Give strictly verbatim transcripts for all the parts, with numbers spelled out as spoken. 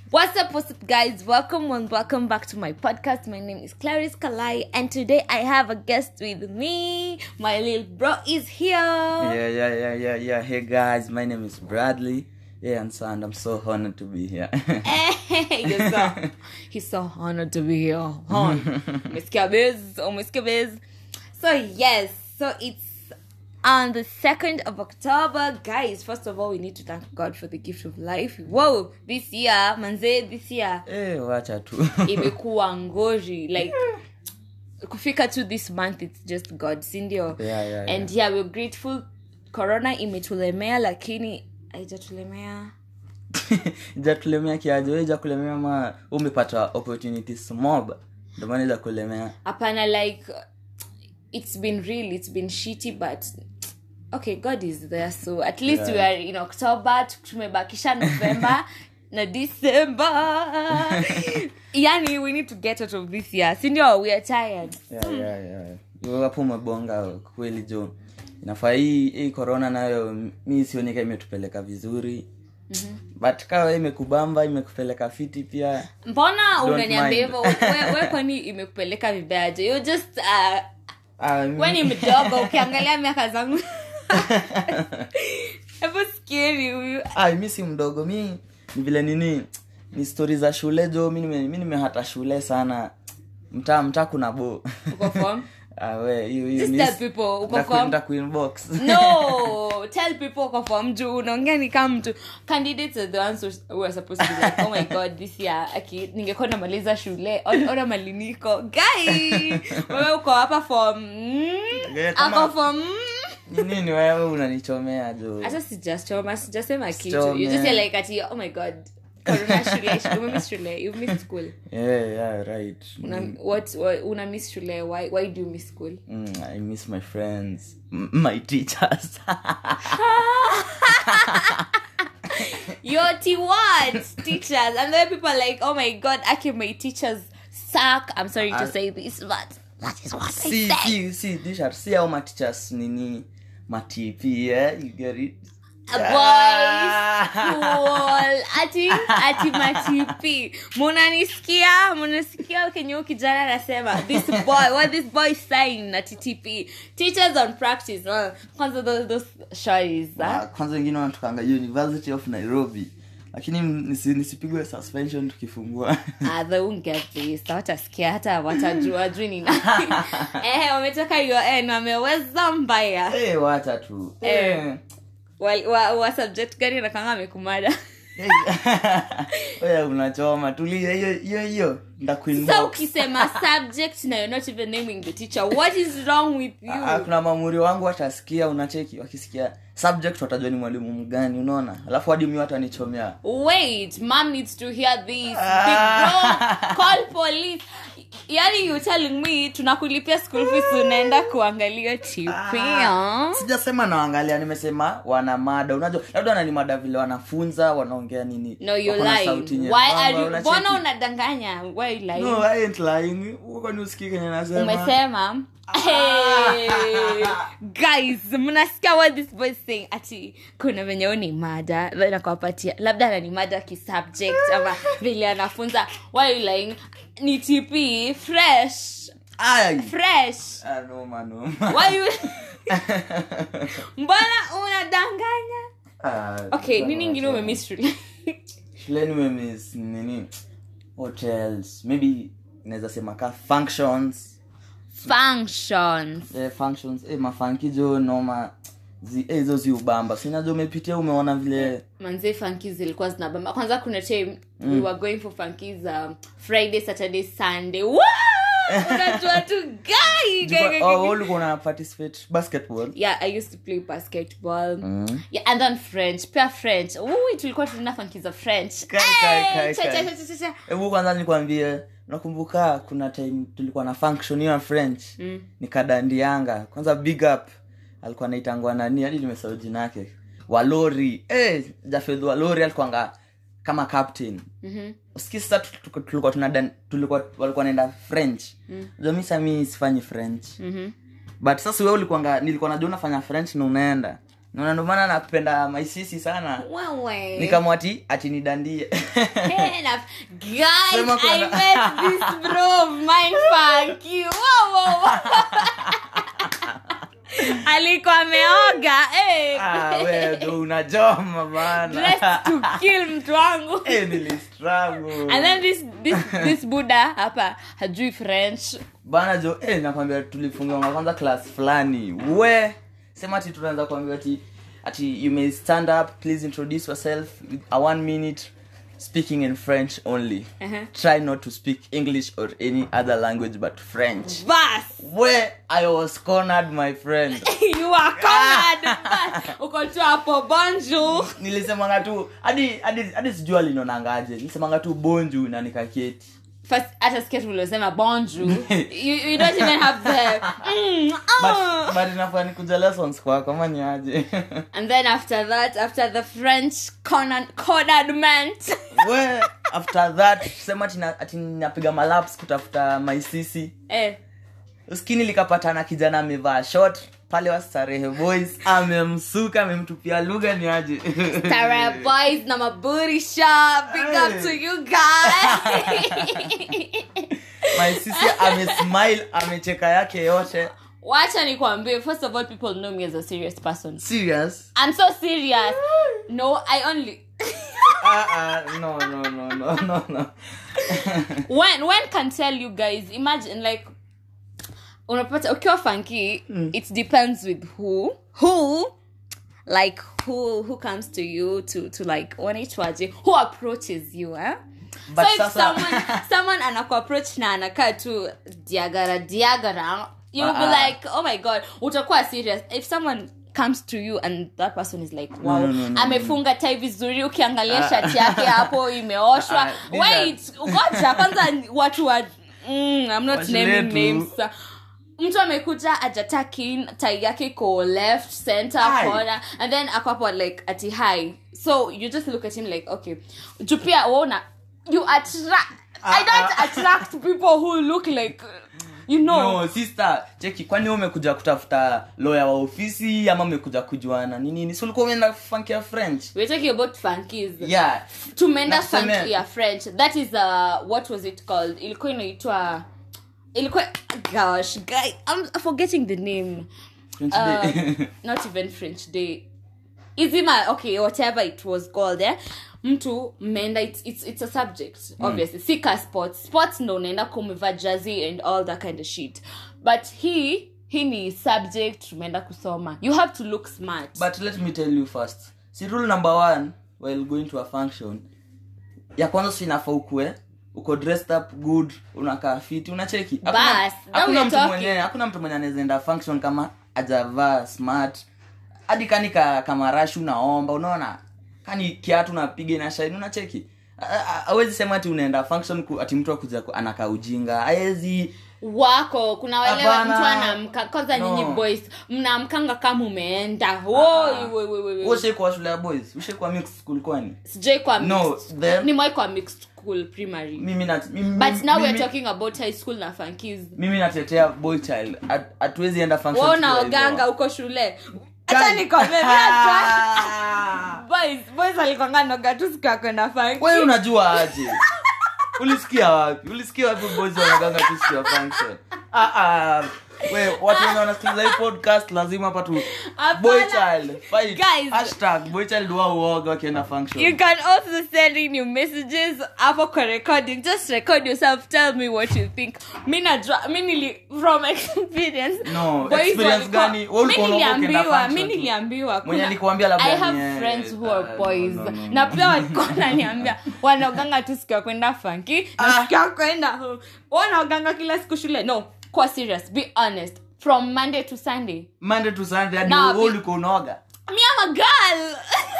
What's up, what's up, guys? Welcome and welcome back to my podcast. My name is Clarice Kalai, and today I have a guest with me. My little bro is here. Yeah, yeah, yeah, yeah, yeah. Hey, guys, my name is Bradley. Yeah, and so and I'm so honored to be here. Hey, you're so, he's so honored to be here. Hon. Miss Cabiz, oh Miss Cabiz. So yes, so it's on the second of October. Guys, first of all, we need to thank God for the gift of life. Whoa, this year, manze, this year. Eh, wacha tu. Imekuwa ngori. Like, kufika to this month, it's just God, sindio. Yeah, yeah, yeah. And yeah, we're grateful. Corona imetulemea, lakini haijatulemea. Haijakulemea kiaje? Wewe haijakulemea ma umepata opportunities mob. Ndio maana haijakulemea. Hapana, like, it's been real, it's been shitty, but okay, God is there, so at least yeah. We are in October, tumebakisha November na December. Yani, we need to get out of this year. Sindio, we are tired. Yeah, yeah, yeah. Wewe hapo umebonga kweli jo. Inafaa hii hii corona nayo mimi sioni kama imetupeleka vizuri. Mhm. But kama imekubamba, imekupeleka fiti pia. Mbona unaniambia hivyo? Wewe wewe kwani imekupeleka vibaya? You just uh, um, when you mdogo ukiangalia miaka zangu. Hapo scary huyu. Ah, mimi si mdogo, mimi ni vile nini? Ni stories za shule jo, mimi mimi nimehata shule sana. Mtaa mtaa kuna bo. Uko form? Ah, we you you tell people uko form. Nita inbox. No, tell people uko form juu unaongea ni kama mtu. Candidates are the ones who are supposed to be like, oh my god, this year aki ningekuwa namaliza shule ona maliniko. Guy, wewe uko hapa form. Uko form. Nini ni wewe unanichomea jo? Hata si just choma, si just sema kitu. You just say like ati, oh my god. Corona shule, you miss shule, you miss school. Yeah, yeah, right. Una, what, what una miss shule? Why why do you miss school? Mm, I miss my friends, M- my teachers. Your T what? Teachers. And then people are like, oh my god, actually my teachers suck. I'm sorry to uh, say this, but that is what see, I say. See, see, teachers, see how my teachers nini matipi, yeah, you get it? A boy school ati ati matipi munanisikia munasikia kenyo kijana anasema this boy what this boy saying na T T P teachers on practice uh, kwanza those, those shows ah kwanza wengine wanatukanga University of Nairobi lakini nisi, nisipigwe suspension tukifungua. Ah, they won't get this. Watasikia hata watajua juu ni nani. Eh, wametoka U N wameweza mbaya. Eh, wacha tu. Eh. Wa, wa, wa subject gani nakanga amekumada. Oya unachoma tulia hiyo hiyo hiyo ndakuinbox. So ukisema subject na you're not even naming the teacher, what is wrong with you? Ah, kuna mamuri wangu watasikia unacheki wakisikia subject watajua ni mwalimu mgani unaona. Alafu hadi mimi watanichomea. Wait, mom needs to hear this. Big bro, call police. Yani you telling me tunakulipia school fees unaenda kuangalia T P? Ah, sijasema naangalia, nimesema wana mada. Unajua labda wana ni mada vile wanafunza, wanaongea nini. No, you lying. Why are you bona unadanganya? Why you lying? No, I ain't lying. Uko ni usikike kenye nasema. Umesema hey guys, mnasikia what this boy is saying? Ati kuna venye ni mada na kuwapatia labda ni mada ki subject ama vile anafunza. Why you lying? Ni T P fresh. Ay, fresh. Ah no man, no. Why you mbona unadanganya? Ah, okay, nini ngine umemiss shule? Shule nimemiss nini? Hotels, maybe naweza sema ka functions. Functions. Eh, functions eh mafanki jo noma zi hizo zi ubamba. Sina jo umepitia umeona vile manze funky zilikuwa zinabamba. Kwanza kuna time mm. we were going for funkies um, Friday, Saturday, Sunday. Wow! Unajua tu guy. Oh, ulikuwa una participate basketball? Yeah, I used to play basketball. Mm. Yeah, and then French, pia French. Ooh, tulikuwa tuna funkies za French. Kai kai kai. Hebu kwanza nikwambie, nakumbuka kuna time tulikuwa na function ya French. Mm. Nikadandianga. Kwanza big up. Alikuwa anaitangwa nani? Hadi nimesahau jina lake. Walori. Eh, Jafedh Walori alikuwa kama captain. Mhm. Usikii sasa tulikuwa tunadan tulikuwa walikuwa naenda French. Mm. Mimi sasa mimi sifanyi French. Mhm. But sasa wewe ulikuwa nilikuwa najua unafanya French na unaenda. Na ndo maana napenda my sisi sana. Wewe. Nikamwati ati nidandie. Hey, enough. Guys, I met this bro of mine funky. Wow, wow, wow. Alikuwa ameoga eh. Ah, wewe ndo unajoma bana. Dressed to kill mtu wangu. Eh, nili struggle. And then this this this Buddha hapa hajui French. Bana jo, eh nakwambia tulifunga kwanza class fulani. We sema ati tunaanza kuambia ati ati you may stand up, please introduce yourself with a one minute speaking in French only. Uh-huh. Try not to speak English or any other language but French. Bas. Where I was cornered, my friend. You are cornered. Bas. Uko tu hapo bonjour. Nilisemanga tu hadi hadi hadi sijua linonangaje. Nilisemanga tu bonjour na nikaketi. First hata skate ulosema bonjour. you you don't even have the mm, oh. But but inafaa nikuja lessons kwa kama ni aje. And then after that, after the French corner cornerment. We after that sema tina ati napiga malaps kutafuta my sisi. Eh. Uskini likapatana kijana amevaa short pale wa Starehe Boys amemsuka amemtupia lugha ni aje. Starehe Boys na mabooty shop. Big hey. Up to you guys. My sisi amesmile amecheka yake yote. Wacha nikwambie, first of all, people know me as a serious person. Serious? I'm so serious. No, I only uh, uh, no no no no no no. when when can tell you guys, imagine like unapata ukiwa funky, mm. It depends with who who like who who comes to you to to like wanaitwaje, who approaches you eh. But so if sasa... someone someone anaku approach na anakaa tu diagara diagara, you'll uh-uh. be like, oh my god, utakuwa serious. If someone comes to you and that person is like, wow, no, no, no, amefunga no. Tai vizuri, ukiangalia shati yake hapo imeoshwa. Uh, wait, ngoja kwanza watu wa mm, I'm not naming names. Mtu amekuja ajataki tai yake ko left center hi. Corner and then akwapo like ati high. So you just look at him like, okay, jupia uona you attract uh, I don't uh, attract people who look like you know. No sister, cheki kwani umekuja kutafuta lawyer wa ofisi ama umekuja kujuana nini? Ni ulikuwa umeenda funky ya French. We're talking about funkies. Yeah. Tumenda funky ya French. That is uh what was it called? Ilikuwa inaitwa ilikuwa gosh, guy, I'm forgetting the name. French uh, Day. Not even French Day. Izima, okay, whatever it was called eh. Mtu menda it's it's it's a subject obviously. Mm. Sika sports sports no nenda kumeva jersey and all that kind of shit, but he he ni subject menda kusoma. You have to look smart. But let me tell you first, si rule number one while going to a function ya kwanza sinafaa ukue uko dressed up good, unakaa fit, unacheki. Bas, hakuna mtu mwenyewe hakuna mtu mwenyewe anaenda function kama ajavaa smart hadi kanika kama rashu naomba, unaona kani kiatu napiga na shine, unacheki. Hawezi sema ati unaenda function ku, ati mtu akuja anakaa ujinga. Haiwezi wako kuna wale mtu anamka kwanza no. Nyinyi boys mnaamkanga kama umeenda. Woi woi woi woi. Wewe kwa shule ya boys, ushe kwa mixed school kwani? Sijai kwa mixed. No, then ni mwa kwa mixed school primary. Mimi na mimi, but now mimi, we're talking about high school na funkies. Mimi natetea boy child. Hatuwezi enda function. Wewe unaoganga uko shule. Acha nikwambie hata boys boys alikwanga noga tu siku kwenda funky. Wewe unajua aje? Ulisikia wapi? Ulisikia wapi boys wanaganga tu siku ya function? Ah ah. Wewe watu wengi wanasikiliza hii podcast lazima hapa tu boy child fight. Guys, hashtag boy child wao woga wakienda function. You can also send in your messages after recording. Just record yourself, tell me what you think. Mimi najua mimi from experience. No, experience gani? Wewe uko unaambiwa, mimi niliambiwa kuna mwenye nikuambia labda I have friends who are boys. Na pia walikuwa wananiambia wanaoganga tu siku ya kwenda funky, na siku ya kwenda home. Wanaoganga kila siku shule. No, kwa serious, be honest. From Monday to Sunday. Monday to Sunday hadi wewe uliko unaoga. Me I'm a girl.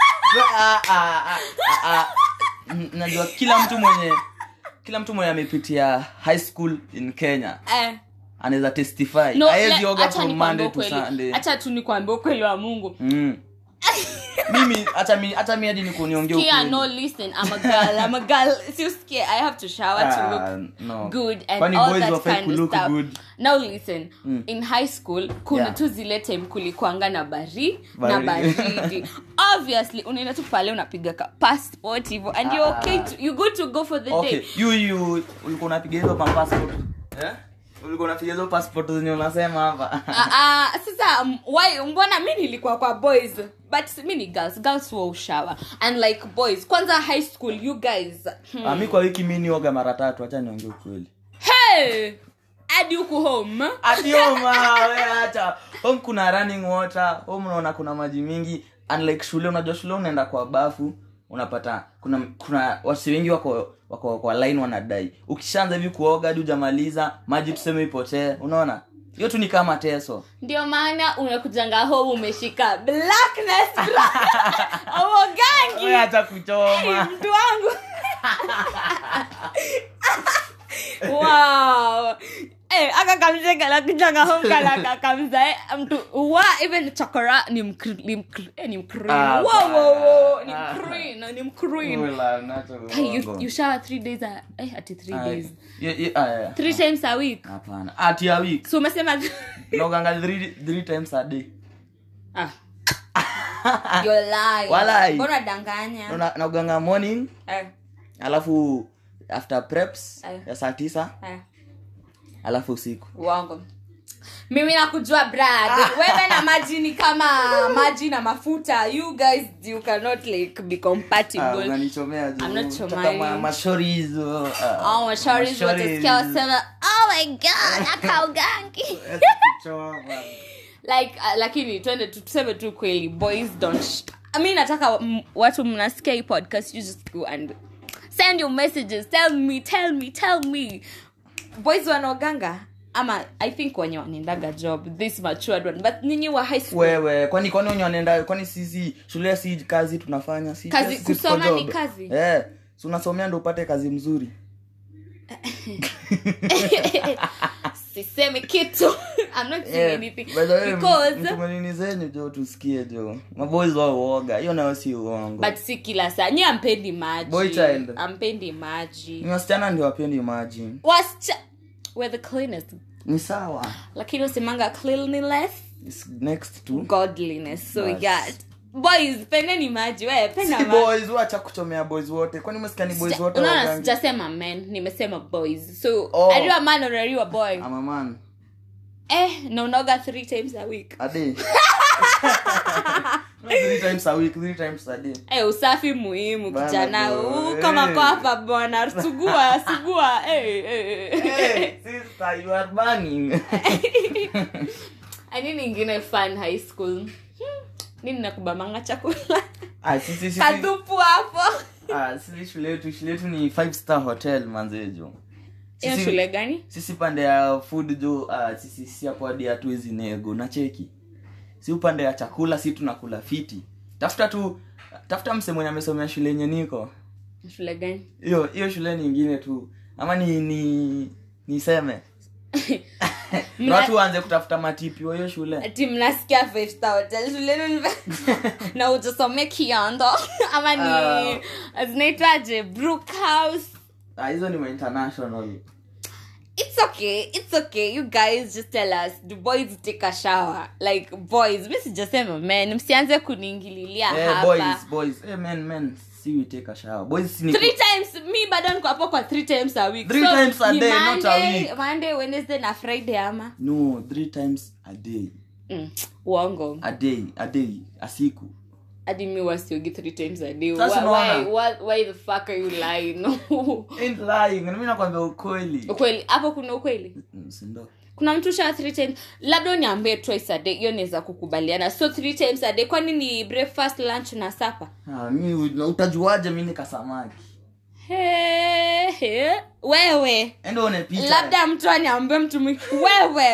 ah ah ah ah. Najua kila mtu mwenye kila mtu mwenye amepitia high school in Kenya. Eh. Anaweza testify. No, Haezi yoga from Monday to Sunday. Acha tu nikwambie ukweli wa Mungu. Mm. mimi hata mimi hata mimi hadi nikuniongea ukweli. Yeah, no, listen, I'm a girl. I'm a girl. So scared. I have to shower uh, to look no. good and Funny all boys that were kind of look stuff. Good. Now listen, mm. in high school kuna yeah. tu zile time kulikuanga na bari, bari. na baridi. Obviously unaenda tu pale unapiga ka passport hivyo and you're okay to, you good to go for the okay. day. You you ulikuwa unapiga hizo passport. Eh? Ulikuwa unapiga hizo passport zenye unasema hapa. Ah ah sasa um, why mbona mimi nilikuwa kwa boys but mimi ni girls girls will shower and like boys kwanza high school you guys. Hmm. Ah, mimi kwa wiki mimi nioga mara tatu, acha niongee ukweli. Hey! Adi uko home. Adi home wewe acha. Home kuna running water, home unaona kuna maji mingi unlike shule unajua shule unaenda kwa bafu unapata kuna kuna wasi wengi wako wako kwa line wanadai. Ukishaanza hivi kuoga hadi hujamaliza maji tuseme ipotee. Unaona? Hiyo tu ni kama teso. Ndio maana unakujanga home umeshika blackness. Au gangi. Wewe acha kuchoma. Mtu wangu. Wow. Eh aka kamjega la kijanga home kala kamza mtu wa even chakora ni mkri ni mkri wow wow ni mkri na ni mkri hey you you shower three days a, eh at three days yeah yeah three times a week hapana at a week so umesema naoganga three three times a day ah you're lying walai bora danganya na naoganga morning eh alafu after preps eh. ya saa tisa eh alafu usiku uongo mimi nakujua brad wewe na maji ni kama maji na mafuta you guys you cannot like be compatible. Ah, unanichomea I'm not chomai kama mashori hizo uh, oh mashori hizo watasikia wasema oh my god akaugangi like uh, lakini twende tuseme tu kweli boys don't I mean nataka m- watu mnasikia hii podcast you just go and send your messages tell me tell me tell me boys wanaoganga ama I think wenye wanaendaga job this matured one but ninyi wa high school wewe kwani kwani wenye wanaenda kwani sisi shule si kazi tunafanya si kazi si kusoma ni kazi eh so unasomea ndio upate kazi mzuri siseme kitu I'm not saying yeah, anything because mtumanini zenyu jo tusikie jo maboys wao uoga hiyo nayo si uongo but si kila saa nyi ampendi maji boy child ampendi maji ni wasichana ndio wapendi maji wasichana we're the cleanest ni sawa lakini usemanga cleanliness is next to godliness so yes. yeah boys pendeni maji wewe penda maji boys wacha kuchomea boys wote kwani umesikia ni boys wote wagangi no no sijasema men nimesema boys so oh. Are you a man or are you a boy? I'm a man eh no unaoga three times a week a day no, three times a week three times a day eh usafi muhimu kijana huu kama kwa hapa bwana sugua sugua eh eh hey sister you are burning I need ingine fun high school nini nakubamanga chakula ah sisi sisi kadupu hapo ah sisi shule yetu shule yetu ni five star hotel manzejo sisi shule gani sisi pande ya food jo uh, sisi si hapo hadi hatuwezi nego na cheki si upande ya chakula si tunakula fiti tafuta tu tafuta mse mwenye amesomea shule yenye niko shule gani hiyo hiyo shule nyingine tu ama ni ni niseme Mna... watu waanze kutafuta matipi wa hiyo shule ati mnasikia five star hotel shule na utasomea Kiondo ama ni uh, zinaitwaje Brook House ah hizo ni international it's okay it's okay you guys just tell us do boys take a shower like boys mimi sijasema men msianze kuniingililia hey, hapa boys boys hey men men see we take a shower boys ni three times me bado niko hapo kwa three times a week three so, times a day Monday, not a week Monday Wednesday na Friday ama no three times a day mm uongo a day a day a siku hadi mimi wasiogi three times a day why, why why why the fuck are you lying no ain't lying mimi nakwambia ukweli ukweli hapo kuna ukweli sindo kuna mtu sha three times labda niambie twice a day hiyo inaweza kukubaliana so three times a day kwani ni breakfast lunch na supper ah mimi utajuaje mimi nikasamaki he he wewe endo unepita labda mtu aniambie mtu wewe